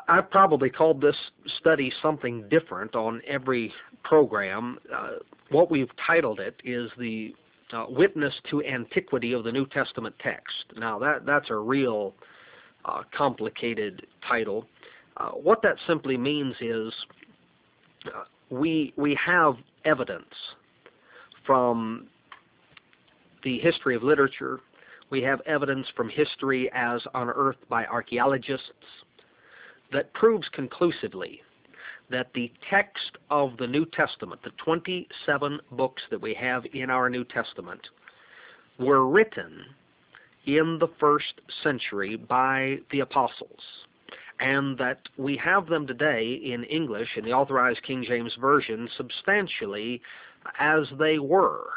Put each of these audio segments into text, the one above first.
I've probably called this study something different on every program. What we've titled it is the Witness to Antiquity of the New Testament Text. Now that's a real complicated title. What that simply means is we have evidence from the history of literature. We have evidence from history as unearthed by archaeologists that proves conclusively that the text of the New Testament, the 27 books that we have in our New Testament, were written in the first century by the apostles, and that we have them today in English, in the Authorized King James Version, substantially as they were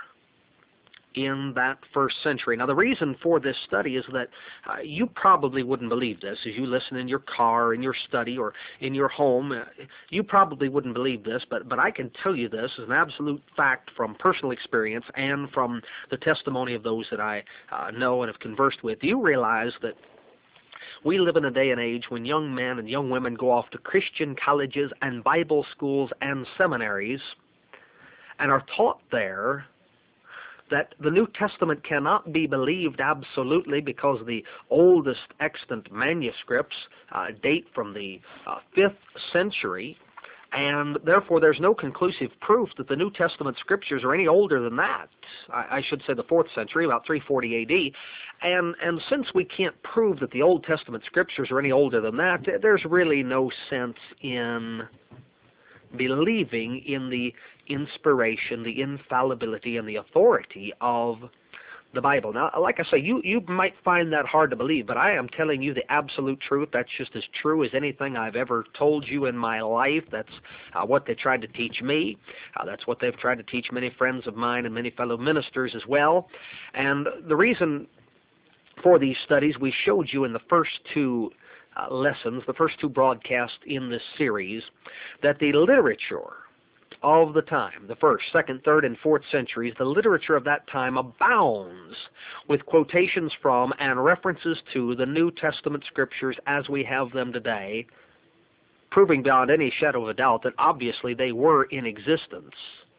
in that first century. Now, the reason for this study is that you probably wouldn't believe this as you listen in your car, in your study, or in your home. You probably wouldn't believe this, but I can tell you this as an absolute fact from personal experience and from the testimony of those that I know and have conversed with. You realize that we live in a day and age when young men and young women go off to Christian colleges and Bible schools and seminaries and are taught there that the New Testament cannot be believed absolutely because the oldest extant manuscripts date from the 5th century, and therefore there's no conclusive proof that the New Testament scriptures are any older than that. I should say the 4th century, about 340 AD. And since we can't prove that the Old Testament scriptures are any older than that, there's really no sense in believing in the inspiration, the infallibility, and the authority of the Bible. Now, like I say, you might find that hard to believe, but I am telling you the absolute truth. That's just as true as anything I've ever told you in my life. That's what they tried to teach me. That's what they've tried to teach many friends of mine and many fellow ministers as well. And the reason for these studies, we showed you in the first two lessons, the first two broadcasts in this series, that the literature of the time, the 1st, 2nd, 3rd, and 4th centuries, the literature of that time abounds with quotations from and references to the New Testament scriptures as we have them today, proving beyond any shadow of a doubt that obviously they were in existence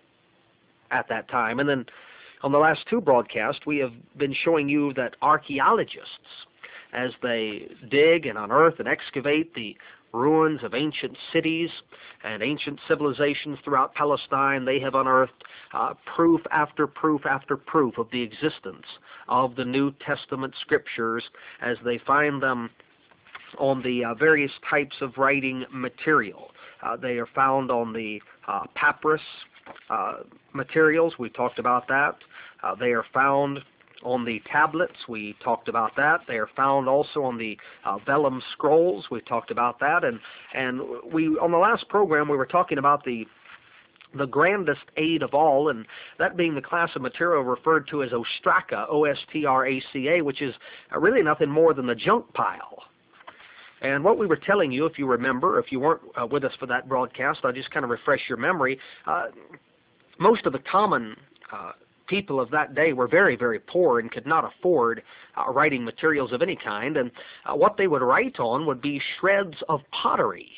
at that time. And then on the last two broadcasts, we have been showing you that archaeologists, as they dig and unearth and excavate the ruins of ancient cities and ancient civilizations throughout Palestine, they have unearthed proof after proof after proof of the existence of the New Testament scriptures as they find them on the various types of writing material. They are found on the papyrus materials. We talked about that. They are found on the tablets. We talked about that. They are found also on the vellum scrolls. We talked about that. And we, on the last program, we were talking about the grandest aid of all, and that being the class of material referred to as ostraca, O-S-T-R-A-C-A, which is really nothing more than the junk pile. And what we were telling you, if you remember, if you weren't with us for that broadcast, I'll just kind of refresh your memory. Most of the common people of that day were very, very poor and could not afford writing materials of any kind, and what they would write on would be shreds of pottery.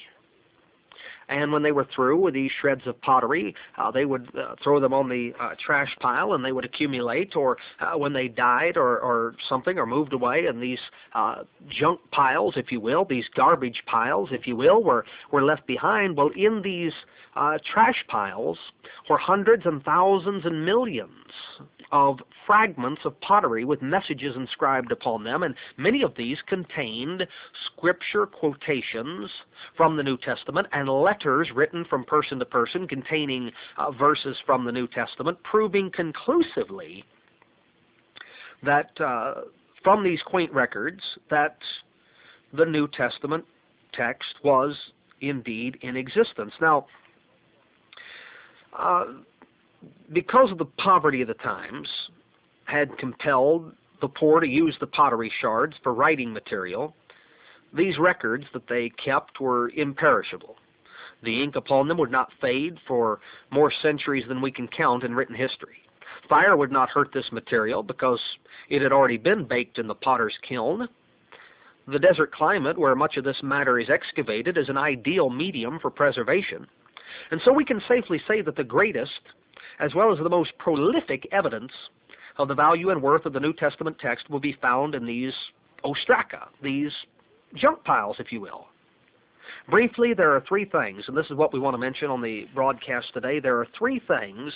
And when they were through with these shreds of pottery, they would throw them on the trash pile, and they would accumulate, or when they died or something, or moved away, and these junk piles, if you will, these garbage piles, if you will, were left behind. Well, in these trash piles were hundreds and thousands and millions of fragments of pottery with messages inscribed upon them, and many of these contained scripture quotations from the New Testament and letters written from person to person containing verses from the New Testament, proving conclusively that from these quaint records that the New Testament text was indeed in existence. Now, because of the poverty of the times had compelled the poor to use the pottery shards for writing material, these records that they kept were imperishable. The ink upon them would not fade for more centuries than we can count in written history. Fire would not hurt this material because it had already been baked in the potter's kiln. The desert climate where much of this matter is excavated is an ideal medium for preservation. And so we can safely say that the greatest, as well as the most prolific evidence of the value and worth of the New Testament text will be found in these ostraca, these junk piles, if you will. Briefly, there are three things, and this is what we want to mention on the broadcast today. There are three things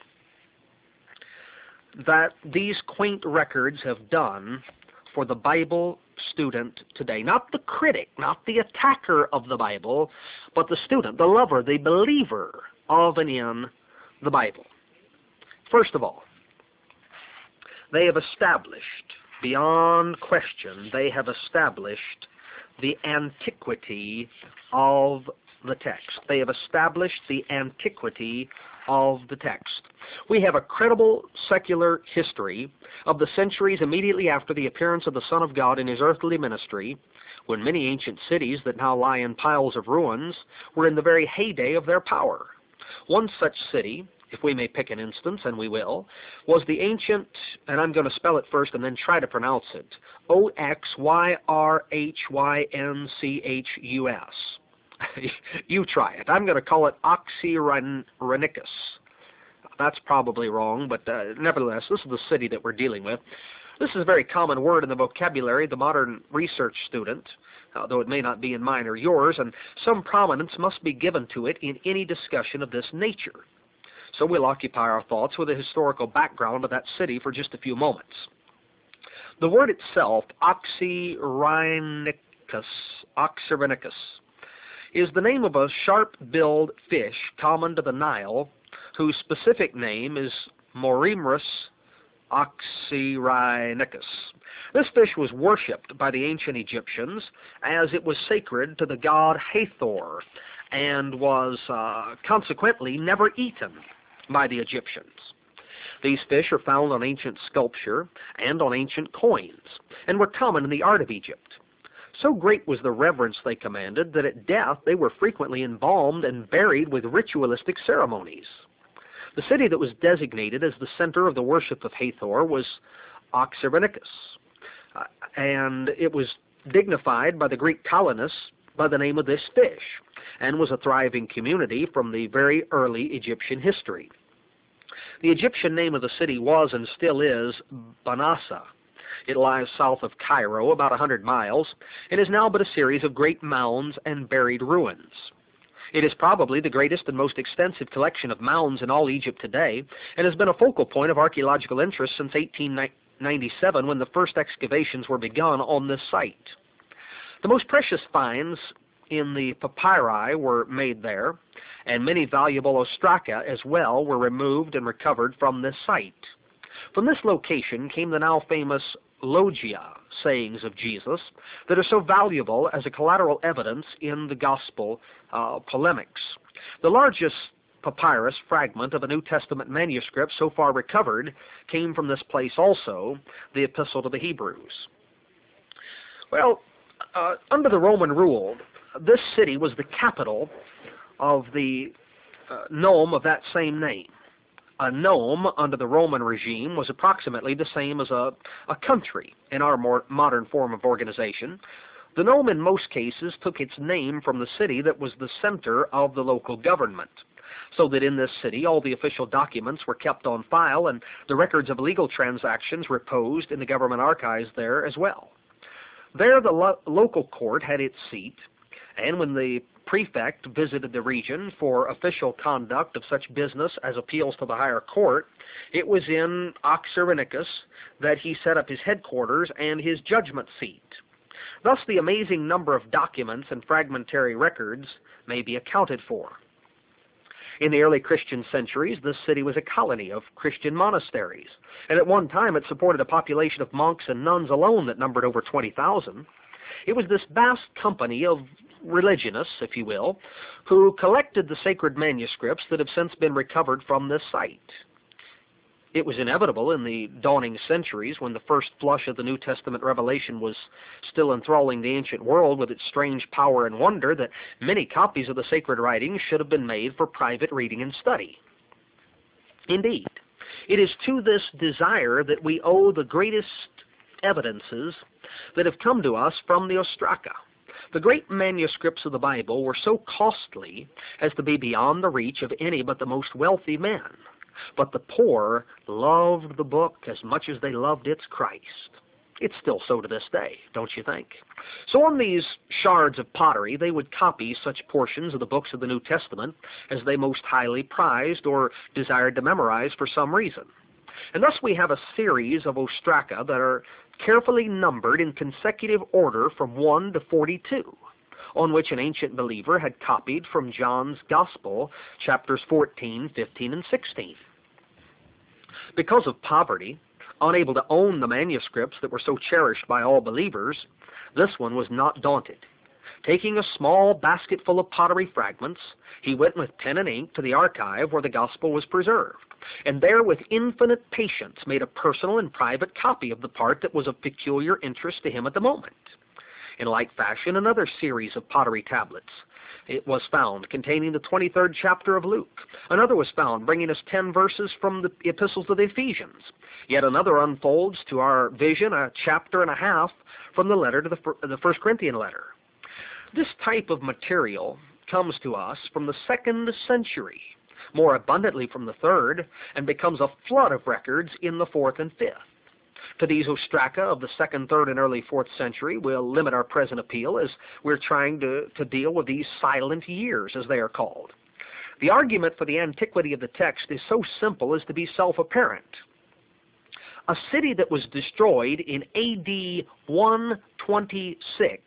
that these quaint records have done for the Bible student today. Not the critic, not the attacker of the Bible, but the student, the lover, the believer of and in the Bible. First of all, they have established, beyond question, they have established the antiquity of the text. They have established the antiquity of the text. We have a credible secular history of the centuries immediately after the appearance of the Son of God in his earthly ministry, when many ancient cities that now lie in piles of ruins were in the very heyday of their power. One such city, if we may pick an instance, and we will, was the ancient, and I'm going to spell it first and then try to pronounce it, Oxyrhynchus. You try it. I'm going to call it Oxyrhynchus. That's probably wrong, but nevertheless, this is the city that we're dealing with. This is a very common word in the vocabulary of the modern research student, though it may not be in mine or yours, and some prominence must be given to it in any discussion of this nature. So we'll occupy our thoughts with a historical background of that city for just a few moments. The word itself, Oxyrhynchus, is the name of a sharp-billed fish common to the Nile, whose specific name is Morimrus oxyrhynchus. This fish was worshipped by the ancient Egyptians as it was sacred to the god Hathor and was consequently never eaten by the Egyptians. These fish are found on ancient sculpture and on ancient coins, and were common in the art of Egypt. So great was the reverence they commanded that at death they were frequently embalmed and buried with ritualistic ceremonies. The city that was designated as the center of the worship of Hathor was Oxyrhynchus, and it was dignified by the Greek colonists by the name of this fish, and was a thriving community from the very early Egyptian history. The Egyptian name of the city was and still is Banasa. It lies south of Cairo, about 100 miles, and is now but a series of great mounds and buried ruins. It is probably the greatest and most extensive collection of mounds in all Egypt today, and has been a focal point of archaeological interest since 1897, when the first excavations were begun on this site. The most precious finds in the papyri were made there, and many valuable ostraca as well were removed and recovered from this site. From this location came the now famous logia sayings of Jesus that are so valuable as a collateral evidence in the gospel polemics. The largest papyrus fragment of a New Testament manuscript so far recovered came from this place also, the Epistle to the Hebrews. Well, under the Roman rule, this city was the capital of the nome of that same name. A nome under the Roman regime was approximately the same as a country in our more modern form of organization. The nome in most cases took its name from the city that was the center of the local government, so that in this city all the official documents were kept on file and the records of legal transactions reposed in the government archives there as well. There the local court had its seat, and when the prefect visited the region for official conduct of such business as appeals to the higher court, it was in Oxyrhynchus that he set up his headquarters and his judgment seat. Thus the amazing number of documents and fragmentary records may be accounted for. In the early Christian centuries, this city was a colony of Christian monasteries, and at one time it supported a population of monks and nuns alone that numbered over 20,000. It was this vast company of religionists, if you will, who collected the sacred manuscripts that have since been recovered from this site. It was inevitable in the dawning centuries, when the first flush of the New Testament revelation was still enthralling the ancient world with its strange power and wonder, that many copies of the sacred writings should have been made for private reading and study. Indeed, it is to this desire that we owe the greatest evidences that have come to us from the Ostraka. The great manuscripts of the Bible were so costly as to be beyond the reach of any but the most wealthy men. But the poor loved the book as much as they loved its Christ. It's still so to this day, don't you think? So on these shards of pottery, they would copy such portions of the books of the New Testament as they most highly prized or desired to memorize for some reason. And thus we have a series of ostraka that are carefully numbered in consecutive order from 1 to 42, on which an ancient believer had copied from John's Gospel, chapters 14, 15, and 16. Because of poverty, unable to own the manuscripts that were so cherished by all believers, this one was not daunted. Taking a small basket full of pottery fragments, he went with pen and ink to the archive where the gospel was preserved, and there with infinite patience made a personal and private copy of the part that was of peculiar interest to him at the moment. In like fashion, another series of pottery tablets it was found containing the 23rd chapter of Luke. Another was found bringing us 10 verses from the epistles of the Ephesians. Yet another unfolds to our vision a chapter and a half from the letter to the First Corinthian letter. This type of material comes to us from the 2nd century, more abundantly from the 3rd, and becomes a flood of records in the 4th and 5th. To these ostraka of the 2nd, 3rd, and early 4th century, we'll limit our present appeal as we're trying to deal with these silent years, as they are called. The argument for the antiquity of the text is so simple as to be self-apparent. A city that was destroyed in AD 126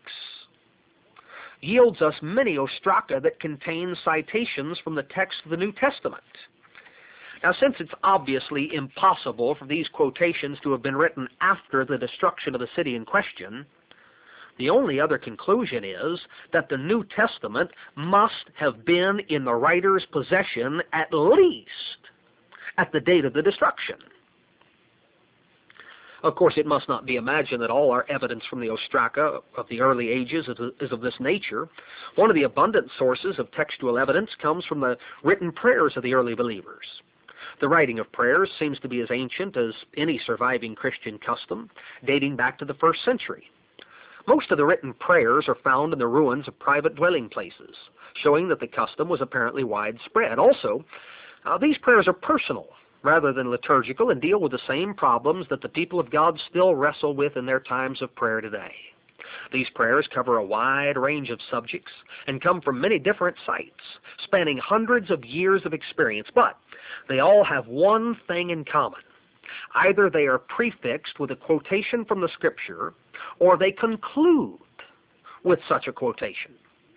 yields us many ostraka that contain citations from the text of the New Testament. Now, since it's obviously impossible for these quotations to have been written after the destruction of the city in question, the only other conclusion is that the New Testament must have been in the writer's possession at least at the date of the destruction. Of course, it must not be imagined that all our evidence from the ostraka of the early ages is of this nature. One of the abundant sources of textual evidence comes from the written prayers of the early believers. The writing of prayers seems to be as ancient as any surviving Christian custom, dating back to the 1st century. Most of the written prayers are found in the ruins of private dwelling places, showing that the custom was apparently widespread. Also, these prayers are personal rather than liturgical and deal with the same problems that the people of God still wrestle with in their times of prayer today. These prayers cover a wide range of subjects and come from many different sites, spanning hundreds of years of experience, but they all have one thing in common. Either they are prefixed with a quotation from the Scripture, or they conclude with such a quotation.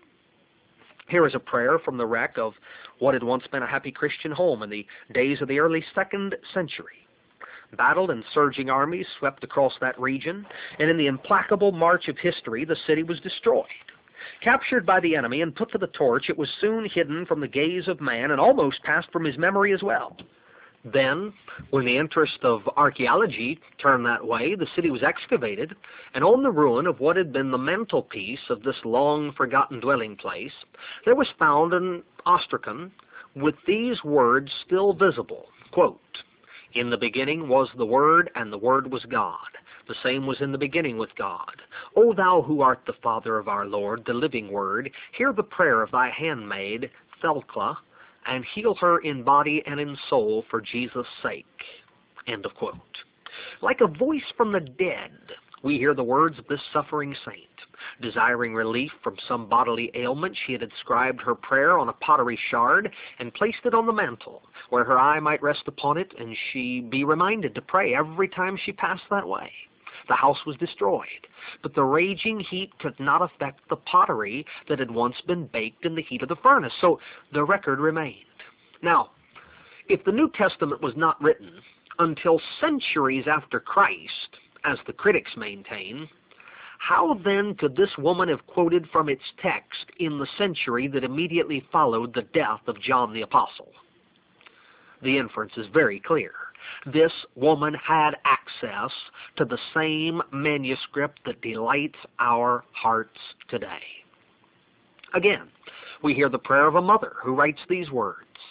Here is a prayer from the wreck of what had once been a happy Christian home in the days of the early 2nd century. Battled and surging armies swept across that region, and in the implacable march of history, the city was destroyed. Captured by the enemy and put to the torch, it was soon hidden from the gaze of man and almost passed from his memory as well. Then, when the interest of archaeology turned that way, the city was excavated, and on the ruin of what had been the mantelpiece of this long-forgotten dwelling place, there was found an ostracon with these words still visible, quote, "In the beginning was the Word, and the Word was God. The same was in the beginning with God. O thou who art the Father of our Lord, the living Word, hear the prayer of thy handmaid, Thelcla, and heal her in body and in soul for Jesus' sake." End of quote. Like a voice from the dead, we hear the words of this suffering saint. Desiring relief from some bodily ailment, she had inscribed her prayer on a pottery shard and placed it on the mantel, where her eye might rest upon it and she be reminded to pray every time she passed that way. The house was destroyed, but the raging heat could not affect the pottery that had once been baked in the heat of the furnace, so the record remained. Now, if the New Testament was not written until centuries after Christ, as the critics maintain, how then could this woman have quoted from its text in the century that immediately followed the death of John the Apostle? The inference is very clear. This woman had access to the same manuscript that delights our hearts today. Again, we hear the prayer of a mother who writes these words,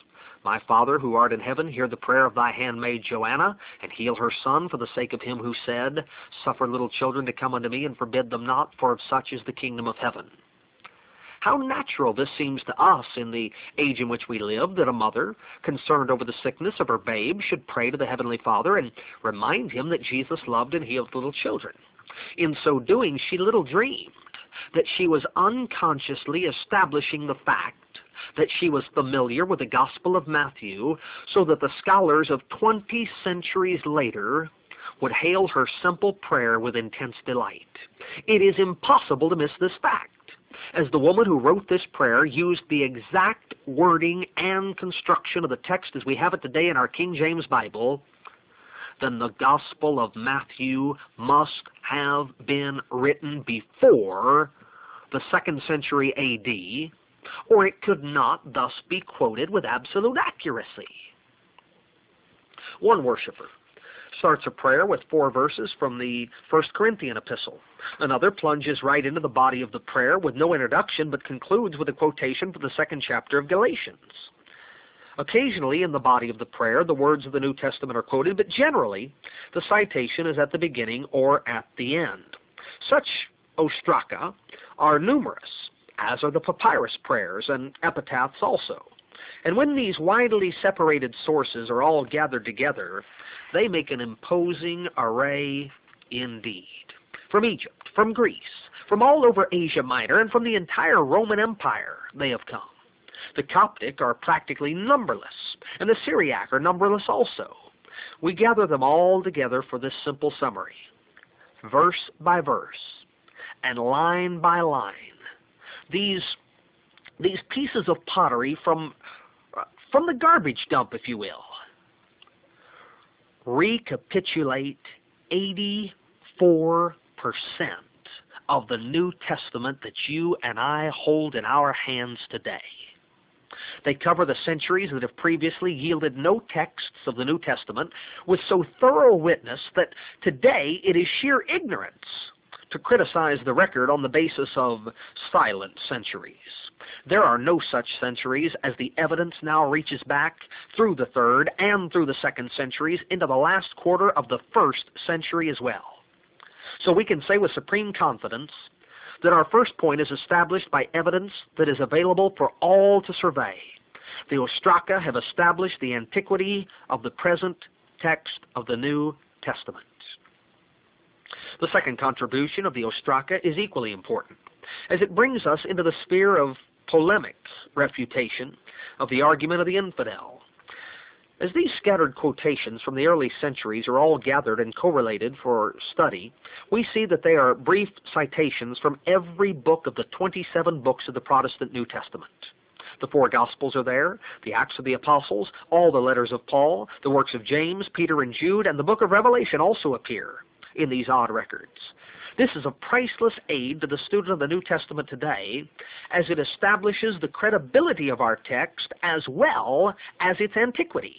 My Father, who art in heaven, hear the prayer of thy handmaid Joanna, and heal her son for the sake of him who said, Suffer little children to come unto me, and forbid them not, for of such is the kingdom of heaven. How natural this seems to us in the age in which we live, that a mother, concerned over the sickness of her babe, should pray to the Heavenly Father and remind him that Jesus loved and healed little children. In so doing, she little dreamed that she was unconsciously establishing the fact that she was familiar with the Gospel of Matthew, so that the scholars of 20 centuries later would hail her simple prayer with intense delight. It is impossible to miss this fact, as the woman who wrote this prayer used the exact wording and construction of the text as we have it today in our King James Bible. Then the Gospel of Matthew must have been written before the 2nd century A.D., or it could not thus be quoted with absolute accuracy. One worshiper starts a prayer with 4 verses from the 1 Corinthian epistle. Another plunges right into the body of the prayer with no introduction, but concludes with a quotation from the 2nd chapter of Galatians. Occasionally in the body of the prayer, the words of the New Testament are quoted, but generally the citation is at the beginning or at the end. Such ostraca are numerous, as are the papyrus prayers and epitaphs also. And when these widely separated sources are all gathered together, they make an imposing array indeed. From Egypt, from Greece, from all over Asia Minor, and from the entire Roman Empire they have come. The Coptic are practically numberless, and the Syriac are numberless also. We gather them all together for this simple summary, verse by verse, and line by line. These pieces of pottery from the garbage dump, if you will, recapitulate 84% of the New Testament that you and I hold in our hands today. They cover the centuries that have previously yielded no texts of the New Testament with so thorough witness that today it is sheer ignorance to criticize the record on the basis of silent centuries. There are no such centuries, as the evidence now reaches back through the 3rd and through the 2nd centuries into the last quarter of the 1st century as well. So we can say with supreme confidence that our first point is established by evidence that is available for all to survey. The Ostraka have established the antiquity of the present text of the New Testament. The second contribution of the Ostraka is equally important, as it brings us into the sphere of polemic refutation of the argument of the infidel. As these scattered quotations from the early centuries are all gathered and correlated for study, we see that they are brief citations from every book of the 27 books of the Protestant New Testament. The 4 Gospels are there, the Acts of the Apostles, all the letters of Paul, the works of James, Peter, and Jude, and the book of Revelation also appear in these odd records. This is a priceless aid to the student of the New Testament today, as it establishes the credibility of our text as well as its antiquity.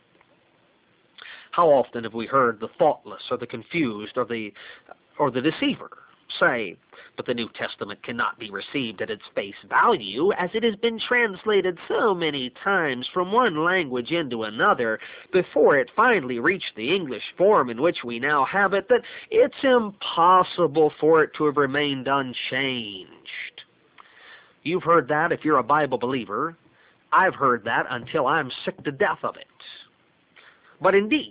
How often have we heard the thoughtless or the confused or the deceiver say, but the New Testament cannot be received at its face value, as it has been translated so many times from one language into another before it finally reached the English form in which we now have it, that it's impossible for it to have remained unchanged. You've heard that if you're a Bible believer. I've heard that until I'm sick to death of it. But indeed,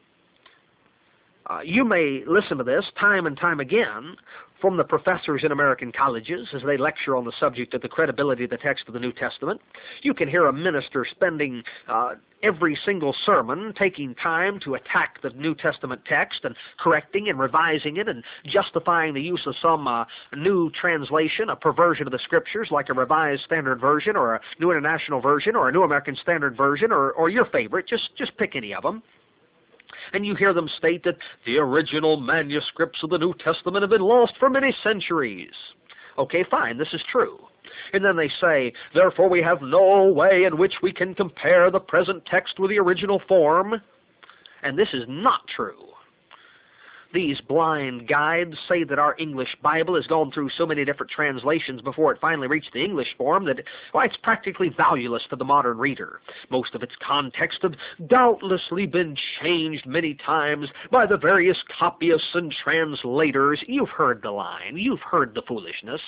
you may listen to this time and time again from the professors in American colleges as they lecture on the subject of the credibility of the text of the New Testament. You can hear a minister spending every single sermon taking time to attack the New Testament text and correcting and revising it and justifying the use of some new translation, a perversion of the Scriptures like a Revised Standard Version or a New International Version or a New American Standard Version or your favorite. Just pick any of them. And you hear them state that the original manuscripts of the New Testament have been lost for many centuries. Okay, fine, this is true. And then they say, therefore we have no way in which we can compare the present text with the original form. And this is not true. These blind guides say that our English Bible has gone through so many different translations before it finally reached the English form that, why, it's practically valueless to the modern reader. Most of its context has doubtlessly been changed many times by the various copyists and translators. You've heard the line. You've heard the foolishness.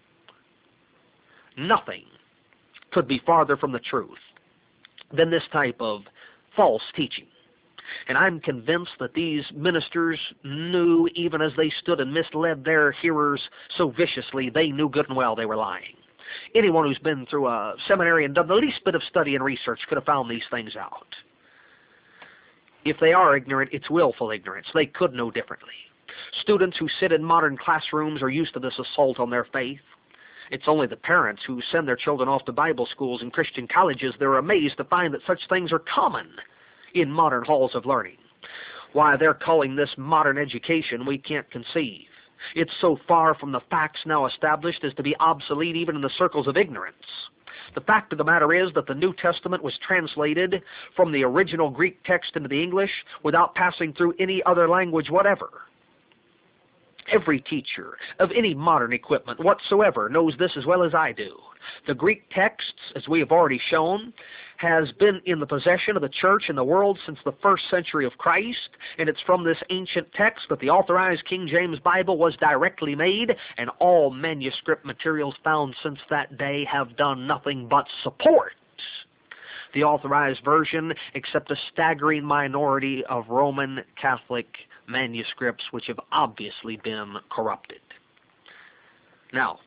Nothing could be farther from the truth than this type of false teaching. And I'm convinced that these ministers knew, even as they stood and misled their hearers so viciously, they knew good and well they were lying. Anyone who's been through a seminary and done the least bit of study and research could have found these things out. If they are ignorant, it's willful ignorance. They could know differently. Students who sit in modern classrooms are used to this assault on their faith. It's only the parents who send their children off to Bible schools and Christian colleges that are amazed to find that such things are common in modern halls of learning. Why they're calling this modern education, we can't conceive. It's so far from the facts now established as to be obsolete even in the circles of ignorance. The fact of the matter is that the New Testament was translated from the original Greek text into the English without passing through any other language whatever. Every teacher of any modern equipment whatsoever knows this as well as I do. The Greek texts, as we have already shown, has been in the possession of the church and the world since the 1st century of Christ, and it's from this ancient text that the authorized King James Bible was directly made, and all manuscript materials found since that day have done nothing but support the authorized version, except a staggering minority of Roman Catholic manuscripts which have obviously been corrupted. Now,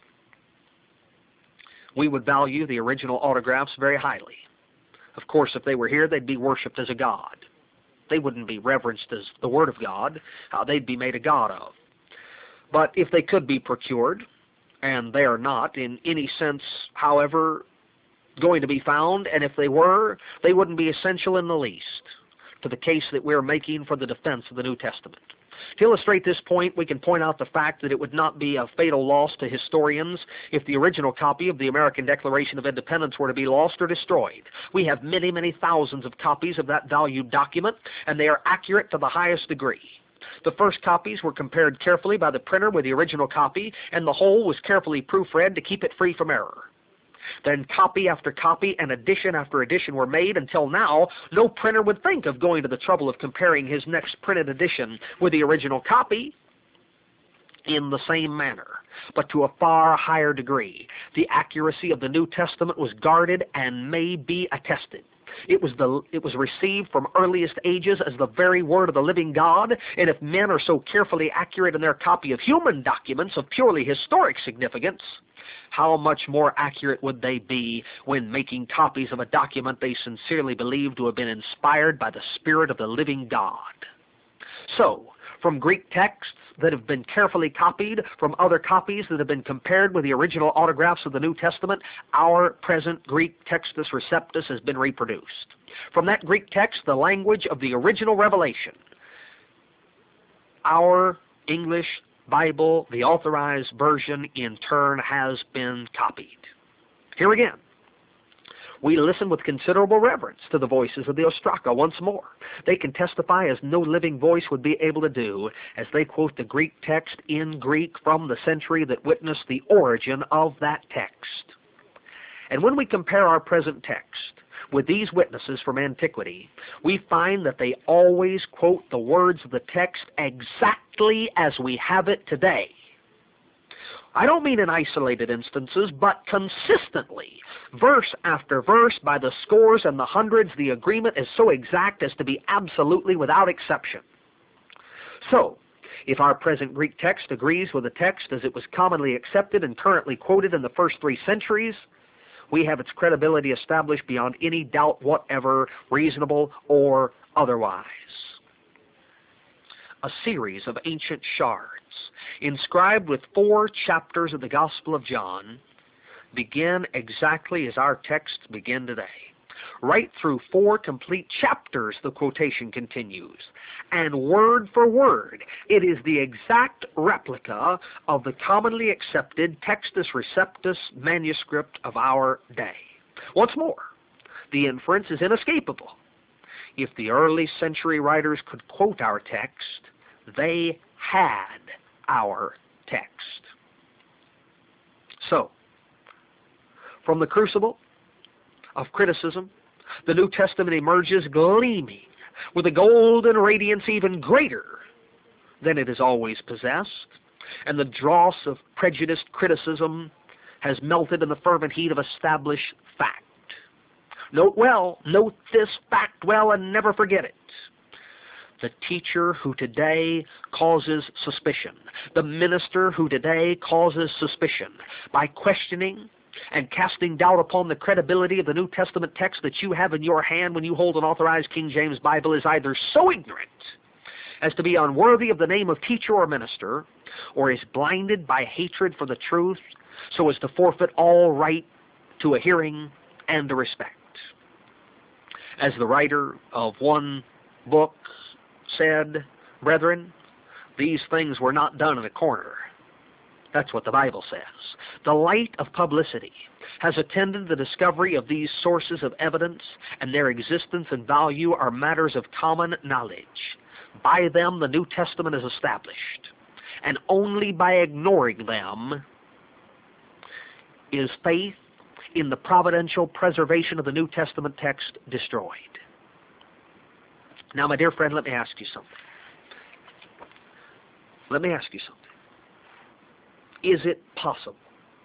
we would value the original autographs very highly. Of course, if they were here, they'd be worshipped as a god. They wouldn't be reverenced as the Word of God. They'd be made a god of. But if they could be procured, and they are not in any sense, however, going to be found, and if they were, they wouldn't be essential in the least to the case that we're making for the defense of the New Testament. To illustrate this point, we can point out the fact that it would not be a fatal loss to historians if the original copy of the American Declaration of Independence were to be lost or destroyed. We have many, many thousands of copies of that valued document, and they are accurate to the highest degree. The first copies were compared carefully by the printer with the original copy, and the whole was carefully proofread to keep it free from error. Then copy after copy and edition after edition were made until now no printer would think of going to the trouble of comparing his next printed edition with the original copy in the same manner. But to a far higher degree, the accuracy of the New Testament was guarded and may be attested. It was received from earliest ages as the very word of the living God, and if men are so carefully accurate in their copy of human documents of purely historic significance, how much more accurate would they be when making copies of a document they sincerely believe to have been inspired by the Spirit of the living God? So, from Greek texts that have been carefully copied, from other copies that have been compared with the original autographs of the New Testament, our present Greek Textus Receptus has been reproduced. From that Greek text, the language of the original revelation, our English Bible, the authorized version, in turn has been copied. Here again, we listen with considerable reverence to the voices of the Ostraka once more. They can testify as no living voice would be able to do as they quote the Greek text in Greek from the century that witnessed the origin of that text. And when we compare our present text with these witnesses from antiquity, we find that they always quote the words of the text exactly as we have it today. I don't mean in isolated instances, but consistently, verse after verse, by the scores and the hundreds, the agreement is so exact as to be absolutely without exception. So, if our present Greek text agrees with the text as it was commonly accepted and currently quoted in the first 3 centuries, we have its credibility established beyond any doubt whatever, reasonable or otherwise. A series of ancient shards, inscribed with 4 chapters of the Gospel of John, begin exactly as our texts begin today. Right through 4 complete chapters the quotation continues, and word for word it is the exact replica of the commonly accepted Textus Receptus manuscript of our day. Once more, the inference is inescapable. If the early century writers could quote our text, They had our text. So, from the crucible of criticism, the New Testament emerges gleaming with a golden radiance even greater than it has always possessed, and the dross of prejudiced criticism has melted in the fervent heat of established fact. Note this fact well, and never forget it. The teacher who today causes suspicion, the minister who today causes suspicion by questioning and casting doubt upon the credibility of the New Testament text that you have in your hand when you hold an authorized King James Bible is either so ignorant as to be unworthy of the name of teacher or minister, or is blinded by hatred for the truth so as to forfeit all right to a hearing and a respect. As the writer of one book said, brethren, these things were not done in a corner. That's what the Bible says. The light of publicity has attended the discovery of these sources of evidence, and their existence and value are matters of common knowledge. By them the New Testament is established, and only by ignoring them is faith in the providential preservation of the New Testament text destroyed. Now, my dear friend, let me ask you something. Let me ask you something. Is it possible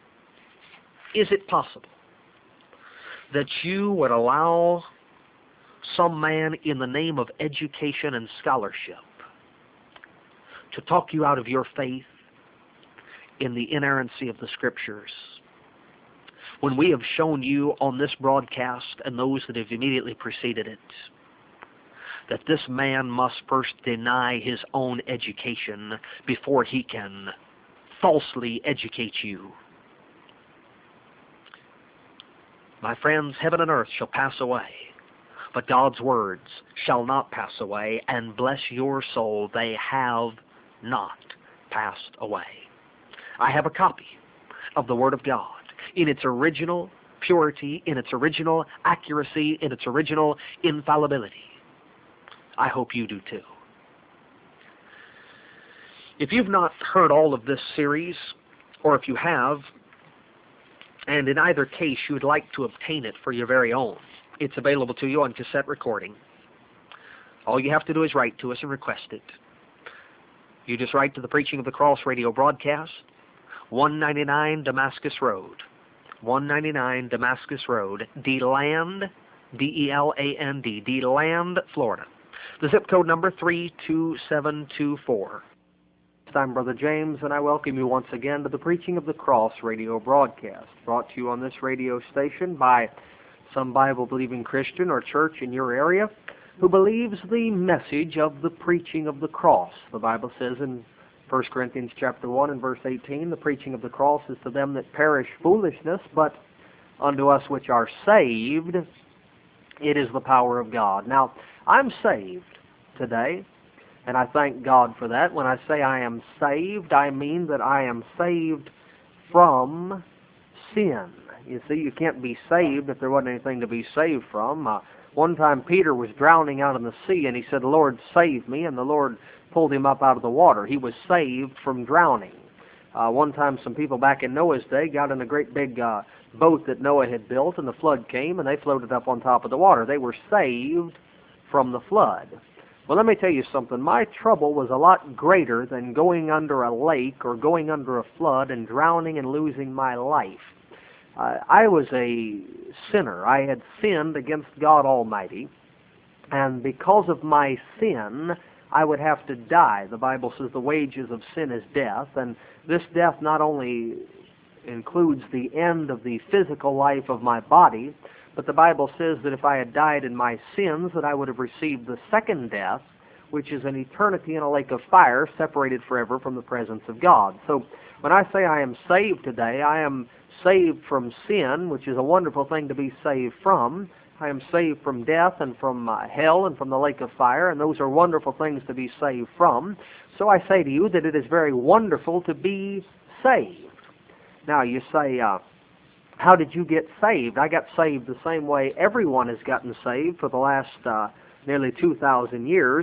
that you would allow some man in the name of education and scholarship to talk you out of your faith in the inerrancy of the Scriptures, when we have shown you on this broadcast and those that have immediately preceded it that this man must first deny his own education before he can falsely educate you? My friends, heaven and earth shall pass away, but God's words shall not pass away, and bless your soul, they have not passed away. I have a copy of the Word of God in its original purity, in its original accuracy, in its original infallibility. I hope you do too. If you've not heard all of this series, or if you have, and in either case you would like to obtain it for your very own, it's available to you on cassette recording. All you have to do is write to us and request it. You just write to the Preaching of the Cross radio broadcast, 199 Damascus Road, 199 Damascus Road, DeLand, D-E-L-A-N-D, DeLand, Florida. The zip code number 32724. I'm Brother James, and I welcome you once again to the Preaching of the Cross radio broadcast, brought to you on this radio station by some Bible-believing Christian or church in your area who believes the message of the preaching of the cross. The Bible says in 1 Corinthians chapter 1 and verse 18, the preaching of the cross is to them that perish foolishness, but unto us which are saved, it is the power of God. Now, I'm saved today, and I thank God for that. When I say I am saved, I mean that I am saved from sin. You see, you can't be saved if there wasn't anything to be saved from. One time Peter was drowning out in the sea, and he said, "Lord, save me," and the Lord pulled him up out of the water. He was saved from drowning. One time some people back in Noah's day got in a great big boat that Noah had built, and the flood came, and they floated up on top of the water. They were saved from the flood. Well, let me tell you something. My trouble was a lot greater than going under a lake or going under a flood and drowning and losing my life. I was a sinner. I had sinned against God Almighty, and because of my sin, I would have to die. The Bible says the wages of sin is death, and this death not only includes the end of the physical life of my body, but the Bible says that if I had died in my sins, that I would have received the second death, which is an eternity in a lake of fire, separated forever from the presence of God. So when I say I am saved today, I am saved from sin, which is a wonderful thing to be saved from. I am saved from death and from hell and from the lake of fire, and those are wonderful things to be saved from. So I say to you that it is very wonderful to be saved. Now you say, how did you get saved? I got saved the same way everyone has gotten saved for the last nearly 2,000 years.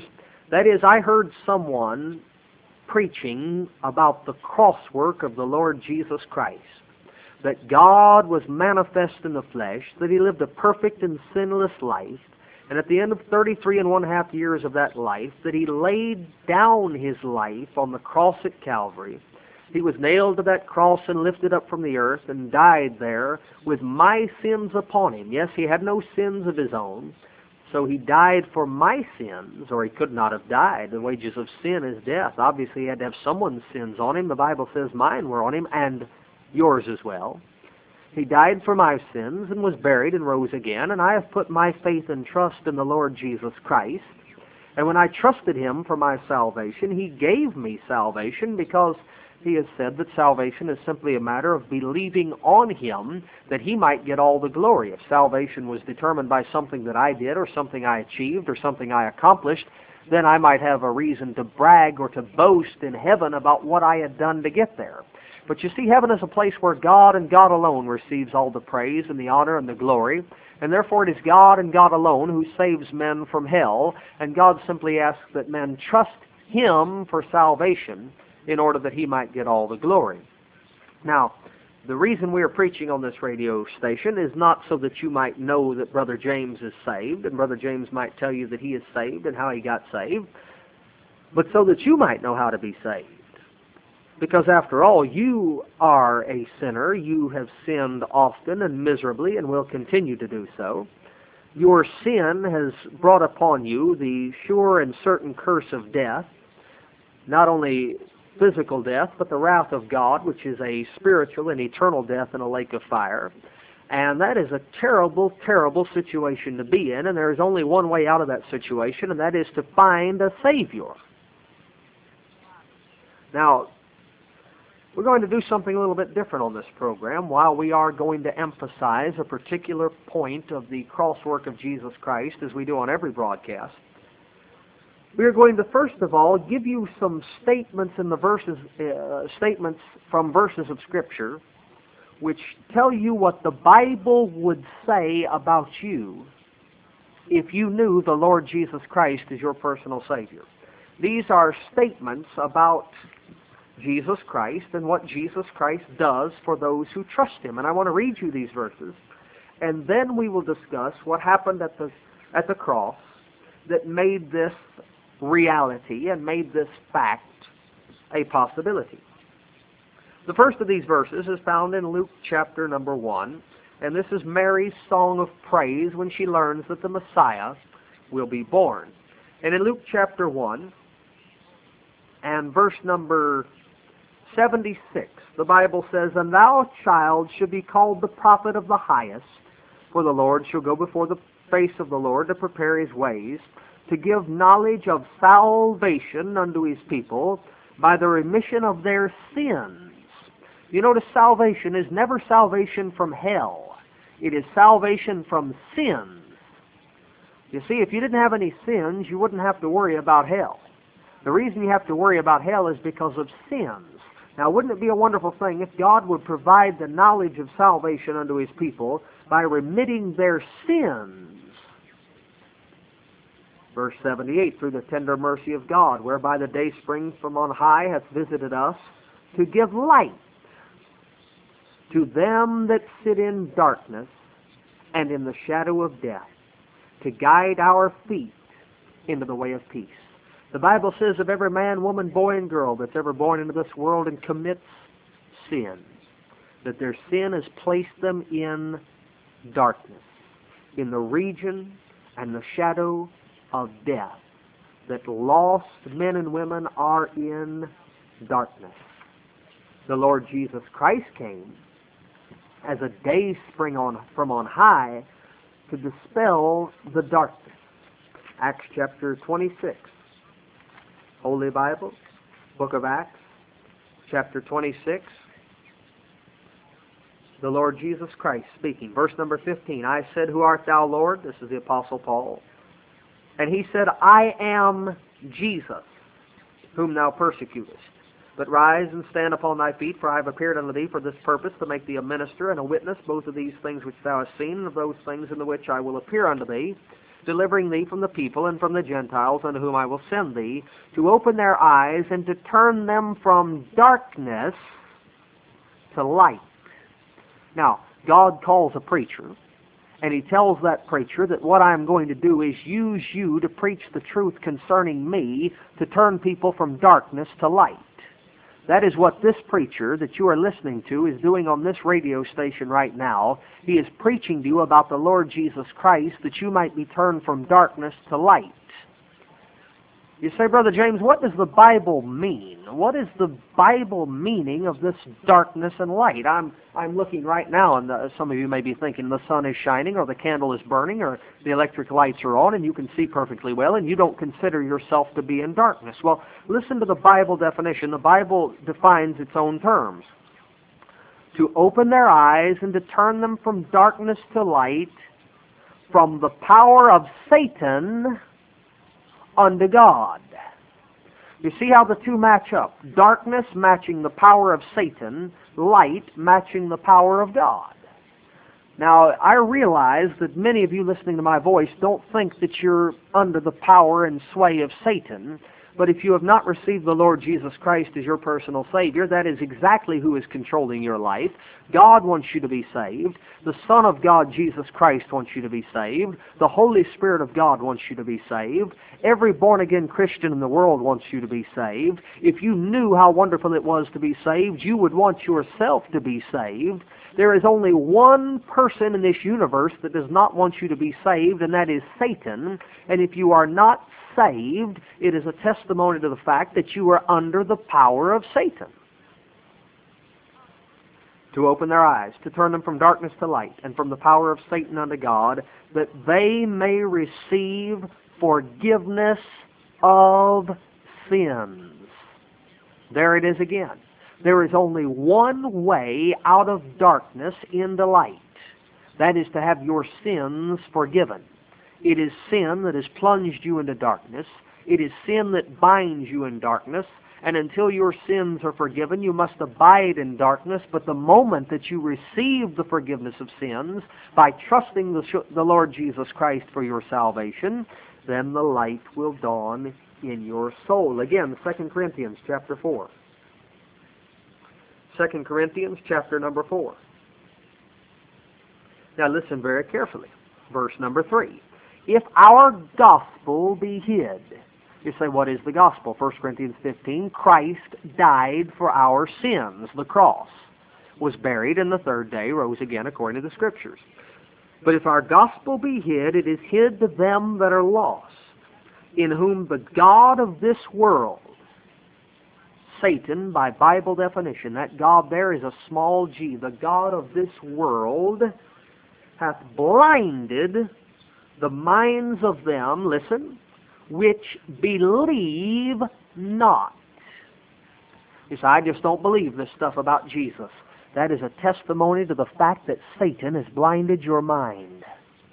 That is, I heard someone preaching about the crosswork of the Lord Jesus Christ, that God was manifest in the flesh, that He lived a perfect and sinless life, and at the end of 33.5 years of that life, that He laid down His life on the cross at Calvary. He was nailed to that cross and lifted up from the earth and died there with my sins upon Him. Yes, He had no sins of His own, so He died for my sins, or He could not have died. The wages of sin is death. Obviously, He had to have someone's sins on Him. The Bible says mine were on Him, and yours as well. He died for my sins and was buried and rose again, and I have put my faith and trust in the Lord Jesus Christ. And when I trusted Him for my salvation, He gave me salvation, because He has said that salvation is simply a matter of believing on Him that He might get all the glory. If salvation was determined by something that I did or something I achieved or something I accomplished, then I might have a reason to brag or to boast in heaven about what I had done to get there. But you see, heaven is a place where God and God alone receives all the praise and the honor and the glory, and therefore it is God and God alone who saves men from hell, and God simply asks that men trust Him for salvation in order that He might get all the glory. Now, the reason we are preaching on this radio station is not so that you might know that Brother James is saved, and Brother James might tell you that he is saved and how he got saved, but so that you might know how to be saved. Because after all, you are a sinner. You have sinned often and miserably and will continue to do so. Your sin has brought upon you the sure and certain curse of death, not only physical death, but the wrath of God, which is a spiritual and eternal death in a lake of fire. And that is a terrible, terrible situation to be in, and there is only one way out of that situation, and that is to find a Savior. Now, we're going to do something a little bit different on this program. While we are going to emphasize a particular point of the crosswork of Jesus Christ, as we do on every broadcast, we are going to first of all give you some statements in the verses, statements from verses of Scripture, which tell you what the Bible would say about you if you knew the Lord Jesus Christ as your personal Savior. These are statements about Jesus Christ and what Jesus Christ does for those who trust Him. And I want to read you these verses, and then we will discuss what happened at the cross that made this reality and made this fact a possibility. The first of these verses is found in Luke chapter number 1, and this is Mary's song of praise when she learns that the Messiah will be born. And in Luke chapter 1 and verse number 76, the Bible says, "And thou, child, shalt be called the prophet of the highest, for the Lord shall go before the face of the Lord to prepare His ways, to give knowledge of salvation unto His people by the remission of their sins." You notice salvation is never salvation from hell. It is salvation from sins. You see, if you didn't have any sins, you wouldn't have to worry about hell. The reason you have to worry about hell is because of sins. Now, wouldn't it be a wonderful thing if God would provide the knowledge of salvation unto His people by remitting their sins? Verse 78, "Through the tender mercy of God, whereby the day spring from on high hath visited us, to give light to them that sit in darkness and in the shadow of death, to guide our feet into the way of peace." The Bible says of every man, woman, boy, and girl that's ever born into this world and commits sin, that their sin has placed them in darkness, in the region and the shadow of death, that lost men and women are in darkness. The Lord Jesus Christ came as a day spring from on high to dispel the darkness. Acts chapter 26. Holy Bible, Book of Acts, chapter 26. The Lord Jesus Christ speaking. Verse number 15. "I said, Who art thou, Lord?" This is the Apostle Paul. "And he said, I am Jesus, whom thou persecutest. But rise and stand upon thy feet, for I have appeared unto thee for this purpose, to make thee a minister and a witness, both of these things which thou hast seen, and of those things in the which I will appear unto thee, delivering thee from the people and from the Gentiles unto whom I will send thee, to open their eyes and to turn them from darkness to light. Now, God calls a preacher, and He tells that preacher that what I'm going to do is use you to preach the truth concerning me, to turn people from darkness to light. That is what this preacher that you are listening to is doing on this radio station right now. He is preaching to you about the Lord Jesus Christ, that you might be turned from darkness to light. You say, Brother James, what does the Bible mean? What is the Bible meaning of this darkness and light? I'm looking right now, and some of you may be thinking the sun is shining, or the candle is burning, or the electric lights are on, and you can see perfectly well, and you don't consider yourself to be in darkness. Well, listen to the Bible definition. The Bible defines its own terms. To open their eyes and to turn them from darkness to light, from the power of Satan unto God. You see how the two match up? Darkness matching the power of Satan, light matching the power of God. Now, I realize that many of you listening to my voice don't think that you're under the power and sway of Satan, but if you have not received the Lord Jesus Christ as your personal Savior, that is exactly who is controlling your life. God wants you to be saved. The Son of God, Jesus Christ, wants you to be saved. The Holy Spirit of God wants you to be saved. Every born-again Christian in the world wants you to be saved. If you knew how wonderful it was to be saved, you would want yourself to be saved. There is only one person in this universe that does not want you to be saved, and that is Satan. And if you are not saved, it is a testimony to the fact that you are under the power of Satan. To open their eyes, to turn them from darkness to light, and from the power of Satan unto God, that they may receive forgiveness of sins. There it is again. There is only one way out of darkness into light. That is to have your sins forgiven. It is sin that has plunged you into darkness. It is sin that binds you in darkness. And until your sins are forgiven, you must abide in darkness. But the moment that you receive the forgiveness of sins by trusting the Lord Jesus Christ for your salvation, then the light will dawn in your soul. Again, 2 Corinthians chapter 4. 2 Corinthians chapter number 4. Now listen very carefully. Verse number 3. If our gospel be hid. You say, what is the gospel? 1 Corinthians 15, Christ died for our sins. The cross was buried, and the third day rose again according to the Scriptures. But if our gospel be hid, it is hid to them that are lost, in whom the God of this world, Satan, by Bible definition, that God there is a small g, the God of this world, hath blinded the minds of them, listen, which believe not. You say, I just don't believe this stuff about Jesus. That is a testimony to the fact that Satan has blinded your mind.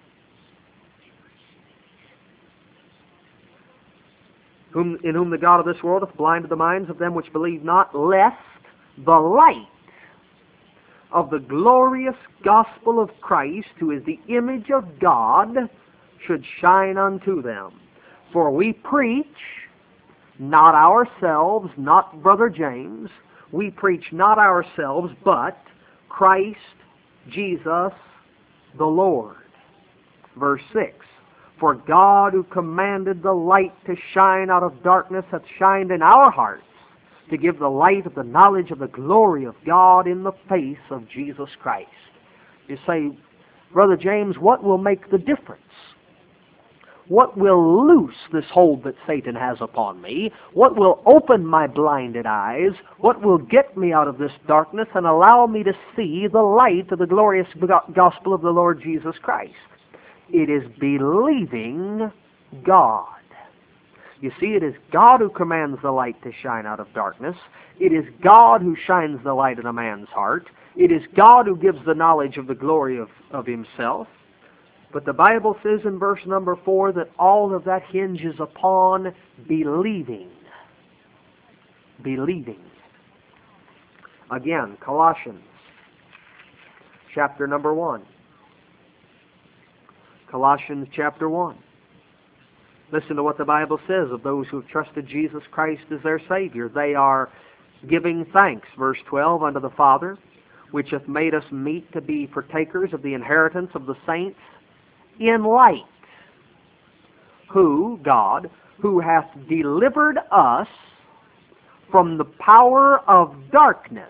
In whom the God of this world hath blinded the minds of them which believe not, lest the light of the glorious gospel of Christ, who is the image of God, should shine unto them. For we preach not ourselves, not Brother James. We preach not ourselves, but Christ Jesus the Lord. Verse 6. For God, who commanded the light to shine out of darkness, hath shined in our hearts to give the light of the knowledge of the glory of God in the face of Jesus Christ. You say, Brother James, what will make the difference? What will loose this hold that Satan has upon me? What will open my blinded eyes? What will get me out of this darkness and allow me to see the light of the glorious gospel of the Lord Jesus Christ? It is believing God. You see, it is God who commands the light to shine out of darkness. It is God who shines the light in a man's heart. It is God who gives the knowledge of the glory of Himself. But the Bible says in verse number 4 that all of that hinges upon believing. Believing. Again, Colossians chapter number 1. Colossians chapter 1. Listen to what the Bible says of those who have trusted Jesus Christ as their Savior. They are giving thanks, verse 12, unto the Father, which hath made us meet to be partakers of the inheritance of the saints in light, who, God, who hath delivered us from the power of darkness,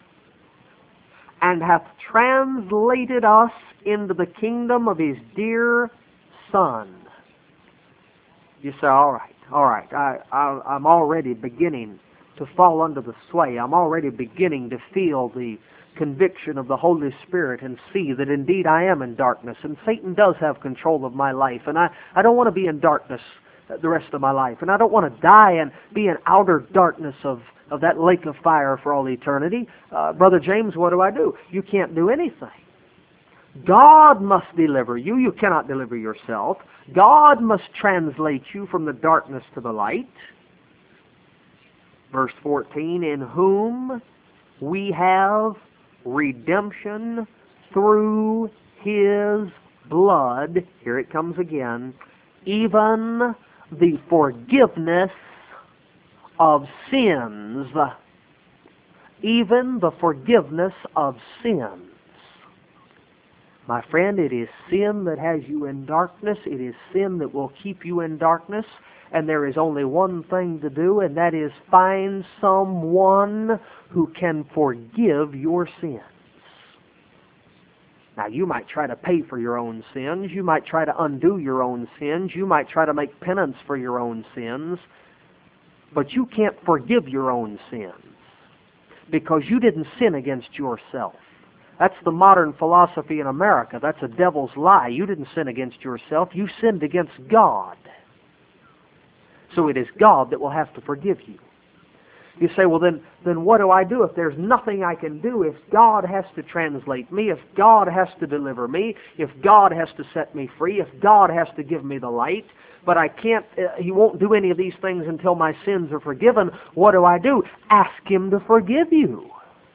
and hath translated us into the kingdom of His dear Son. You say, all right, I'm already beginning to fall under the sway. I'm already beginning to feel the conviction of the Holy Spirit and see that indeed I am in darkness, and Satan does have control of my life, and I don't want to be in darkness the rest of my life, and I don't want to die and be in outer darkness of that lake of fire for all eternity. Brother James, what do? You can't do anything. God must deliver you. You cannot deliver yourself. God must translate you from the darkness to the light. Verse 14, in whom we have redemption through His blood, here it comes again, even the forgiveness of sins. Even the forgiveness of sins. My friend, it is sin that has you in darkness. It is sin that will keep you in darkness. And there is only one thing to do, and that is find someone who can forgive your sins. Now, you might try to pay for your own sins. You might try to undo your own sins. You might try to make penance for your own sins. But you can't forgive your own sins because you didn't sin against yourself. That's the modern philosophy in America. That's a devil's lie. You didn't sin against yourself. You sinned against God. So it is God that will have to forgive you. You say, well, then what do I do if there's nothing I can do? If God has to translate me, if God has to deliver me, if God has to set me free, if God has to give me the light, but I can't, He won't do any of these things until my sins are forgiven, what do I do? Ask Him to forgive you.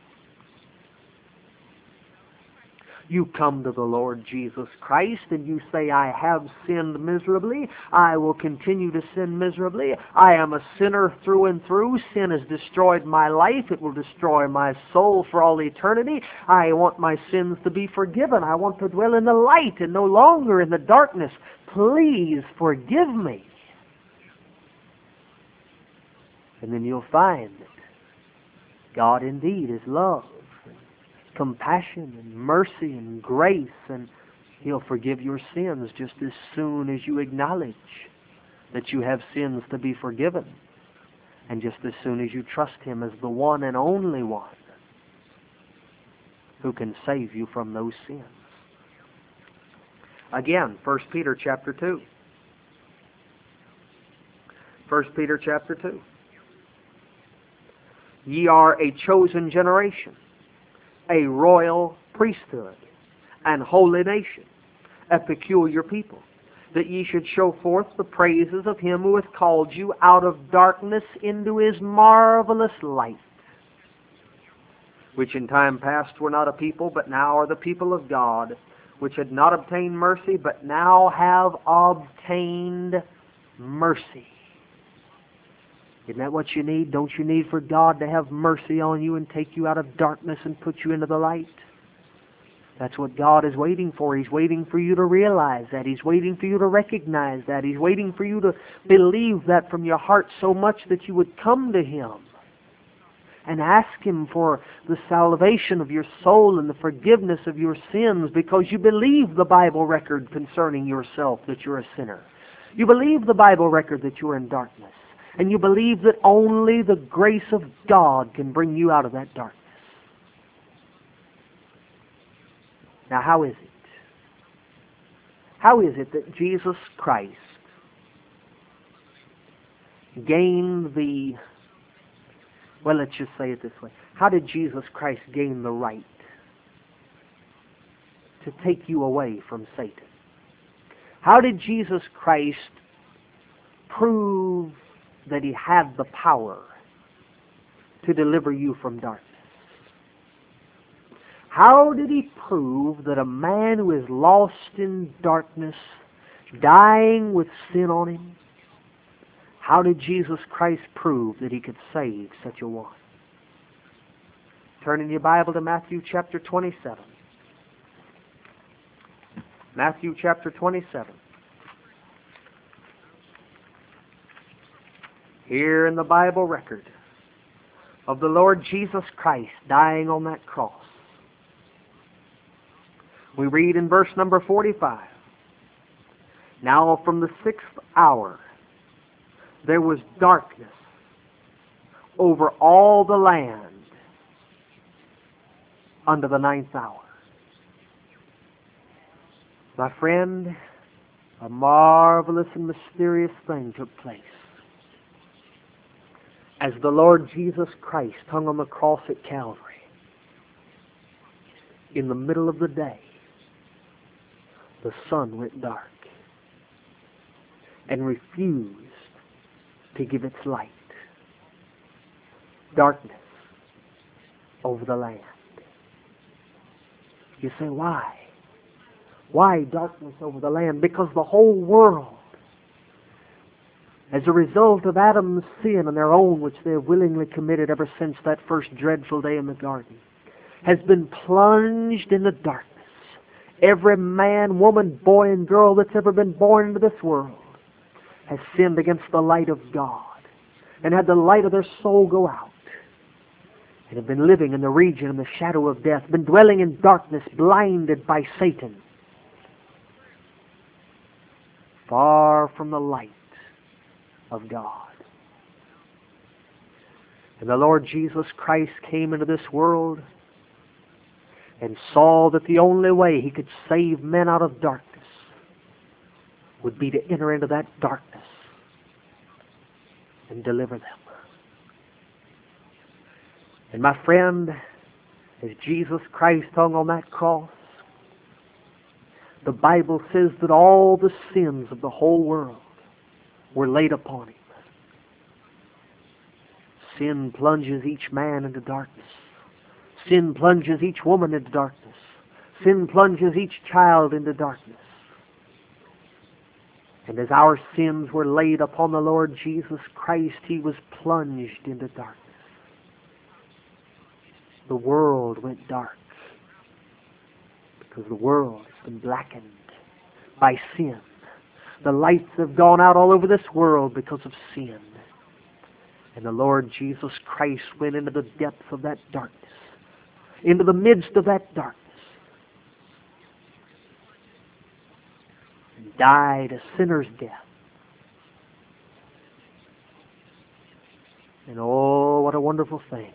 You come to the Lord Jesus Christ and you say, I have sinned miserably. I will continue to sin miserably. I am a sinner through and through. Sin has destroyed my life. It will destroy my soul for all eternity. I want my sins to be forgiven. I want to dwell in the light and no longer in the darkness. Please forgive me. And then you'll find that God indeed is love, compassion and mercy and grace, and He'll forgive your sins just as soon as you acknowledge that you have sins to be forgiven, and just as soon as you trust Him as the one and only one who can save you from those sins. Again, 1 Peter chapter 2. 1 Peter chapter 2. Ye are a chosen generation, a royal priesthood, and holy nation, a peculiar people, that ye should show forth the praises of Him who hath called you out of darkness into His marvelous light, which in time past were not a people, but now are the people of God, which had not obtained mercy, but now have obtained mercy. Isn't that what you need? Don't you need for God to have mercy on you and take you out of darkness and put you into the light? That's what God is waiting for. He's waiting for you to realize that. He's waiting for you to recognize that. He's waiting for you to believe that from your heart so much that you would come to Him and ask Him for the salvation of your soul and the forgiveness of your sins, because you believe the Bible record concerning yourself that you're a sinner. You believe the Bible record that you're in darkness. And you believe that only the grace of God can bring you out of that darkness. Now, how is it? How is it that Jesus Christ gained the... Well, let's just say it this way. How did Jesus Christ gain the right to take you away from Satan? How did Jesus Christ prove that He had the power to deliver you from darkness? How did He prove that a man who is lost in darkness, dying with sin on him, How did Jesus Christ prove that He could save such a one? Turn in your Bible to Matthew chapter 27. Matthew chapter 27. Here in the Bible record of the Lord Jesus Christ dying on that cross, we read in verse number 45, "Now from the 6th hour there was darkness over all the land unto the 9th hour." My friend, a marvelous and mysterious thing took place. As the Lord Jesus Christ hung on the cross at Calvary, in the middle of the day, the sun went dark and refused to give its light. Darkness over the land. You say, why? Why darkness over the land? Because the whole world, as a result of Adam's sin and their own, which they have willingly committed ever since that first dreadful day in the garden, has been plunged into darkness. Every man, woman, boy, and girl that's ever been born into this world has sinned against the light of God and had the light of their soul go out, and have been living in the region and the shadow of death, been dwelling in darkness, blinded by Satan, far from the light of God. And the Lord Jesus Christ came into this world and saw that the only way He could save men out of darkness would be to enter into that darkness and deliver them. And my friend, as Jesus Christ hung on that cross, the Bible says that all the sins of the whole world were laid upon Him. Sin plunges each man into darkness. Sin plunges each woman into darkness. Sin plunges each child into darkness. And as our sins were laid upon the Lord Jesus Christ, He was plunged into darkness. The world went dark because the world has been blackened by sin. The lights have gone out all over this world because of sin. And the Lord Jesus Christ went into the depths of that darkness, into the midst of that darkness, and died a sinner's death. And oh, what a wonderful thing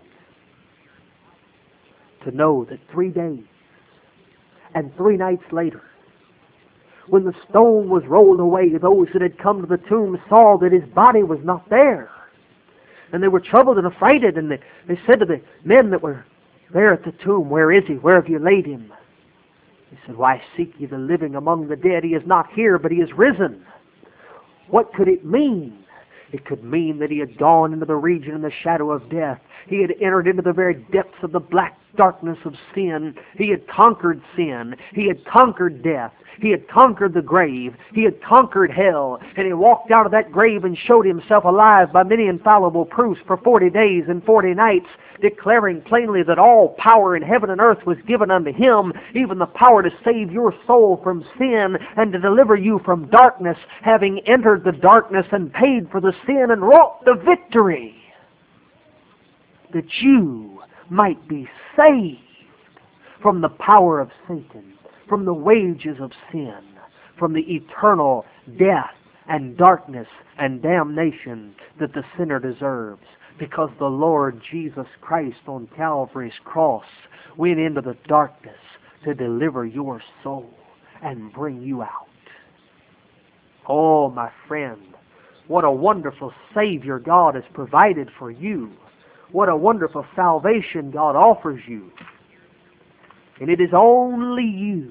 to know that 3 days and 3 nights later, when the stone was rolled away, those that had come to the tomb saw that His body was not there. And they were troubled and affrighted, and they said to the men that were there at the tomb, "Where is He? Where have you laid Him?" He said, "Why seek ye the living among the dead? He is not here, but He is risen." What could it mean? It could mean that He had gone into the region and the shadow of death. He had entered into the very depths of the black darkness of sin. He had conquered sin. He had conquered death. He had conquered the grave. He had conquered hell. And He walked out of that grave and showed Himself alive by many infallible proofs for 40 days and 40 nights, declaring plainly that all power in heaven and earth was given unto Him, even the power to save your soul from sin and to deliver you from darkness, having entered the darkness and paid for the sin and wrought the victory, that you might be saved from the power of Satan, from the wages of sin, from the eternal death and darkness and damnation that the sinner deserves. Because the Lord Jesus Christ on Calvary's cross went into the darkness to deliver your soul and bring you out. Oh, my friend, what a wonderful Savior God has provided for you. What a wonderful salvation God offers you. And it is only you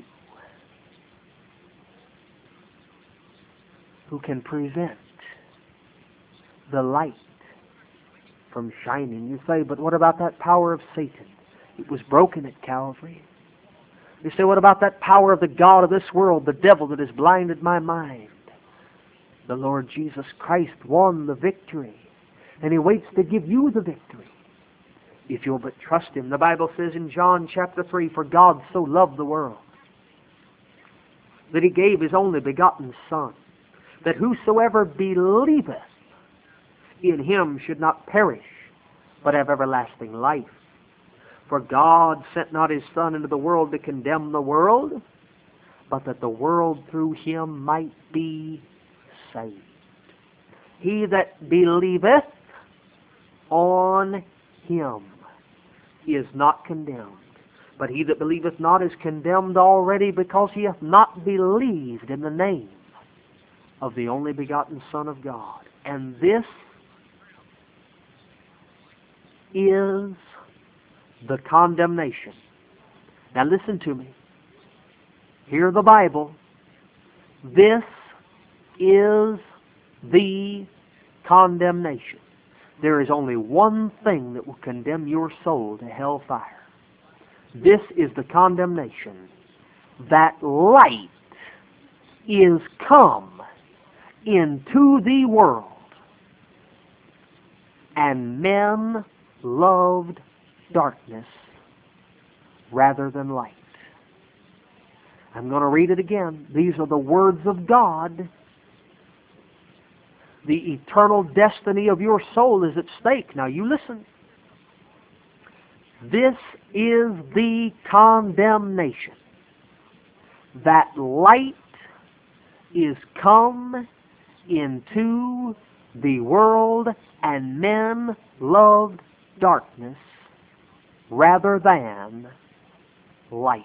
who can prevent the light from shining. You say, but what about that power of Satan? It was broken at Calvary. You say, what about that power of the god of this world, the devil that has blinded my mind? The Lord Jesus Christ won the victory, and He waits to give you the victory if you'll but trust Him. The Bible says in John chapter 3, "For God so loved the world that He gave His only begotten Son, that whosoever believeth in Him should not perish, but have everlasting life. For God sent not His Son into the world to condemn the world, but that the world through Him might be saved. He that believeth on Him is not condemned, but he that believeth not is condemned already, because he hath not believed in the name of the only begotten Son of God." And this is the condemnation. Now listen to me. Hear the Bible. This is the condemnation. There is only one thing that will condemn your soul to hellfire. This is the condemnation: that light is come into the world, and men loved darkness rather than light. I'm going to read it again. These are the words of God. The eternal destiny of your soul is at stake. Now you listen. This is the condemnation: that light is come into the world, and men loved darkness rather than light.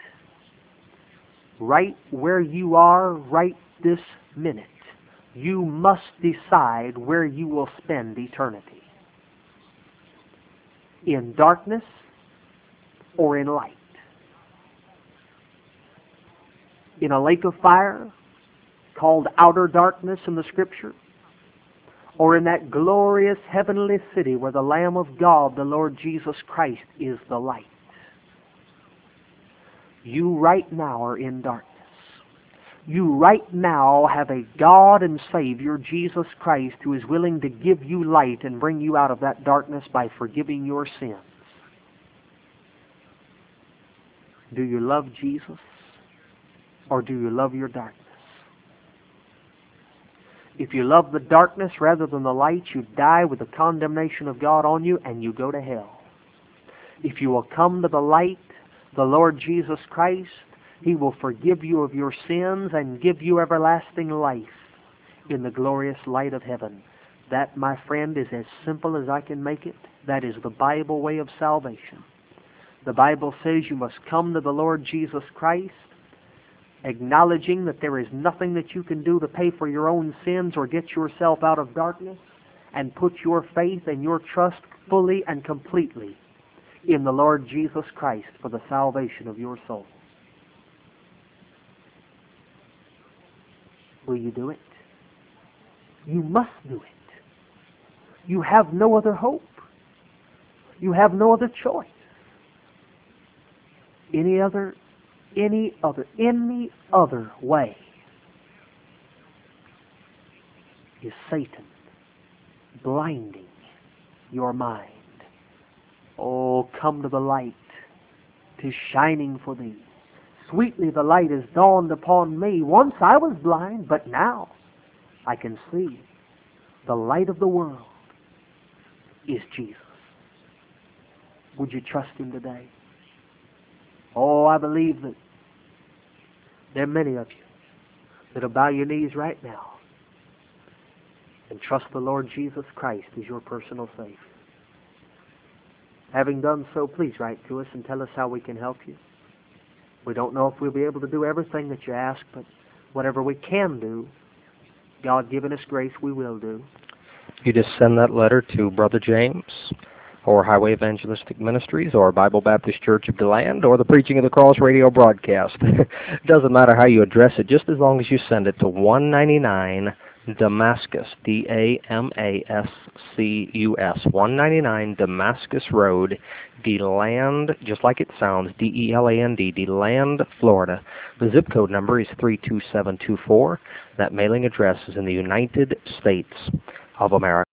Right where you are right this minute, you must decide where you will spend eternity: in darkness or in light. In a lake of fire called outer darkness in the Scripture, or in that glorious heavenly city where the Lamb of God, the Lord Jesus Christ, is the light. You right now are in darkness. You right now have a God and Savior, Jesus Christ, who is willing to give you light and bring you out of that darkness by forgiving your sins. Do you love Jesus, or do you love your darkness? If you love the darkness rather than the light, you die with the condemnation of God on you, and you go to hell. If you will come to the light, the Lord Jesus Christ, He will forgive you of your sins and give you everlasting life in the glorious light of heaven. That, my friend, is as simple as I can make it. That is the Bible way of salvation. The Bible says you must come to the Lord Jesus Christ, acknowledging that there is nothing that you can do to pay for your own sins or get yourself out of darkness, and put your faith and your trust fully and completely in the Lord Jesus Christ for the salvation of your soul. Will you do it? You must do it. You have no other hope. You have no other choice. Any other way is Satan blinding your mind. Oh, come to the light. 'Tis shining for thee. Sweetly the light is dawned upon me. Once I was blind, but now I can see. The light of the world is Jesus. Would you trust Him today? Oh, I believe that there are many of you that'll bow your knees right now and trust the Lord Jesus Christ as your personal Savior. Having done so, please write to us and tell us how we can help you. We don't know if we'll be able to do everything that you ask, but whatever we can do, God giving us grace, we will do. You just send that letter to Brother James, or Highway Evangelistic Ministries, or Bible Baptist Church of DeLand, or the Preaching of the Cross radio broadcast. It doesn't matter how you address it, just as long as you send it to 199 Damascus, Damascus, 199 Damascus Road, DeLand, just like it sounds, Deland, DeLand, Florida. The zip code number is 32724. That mailing address is in the United States of America.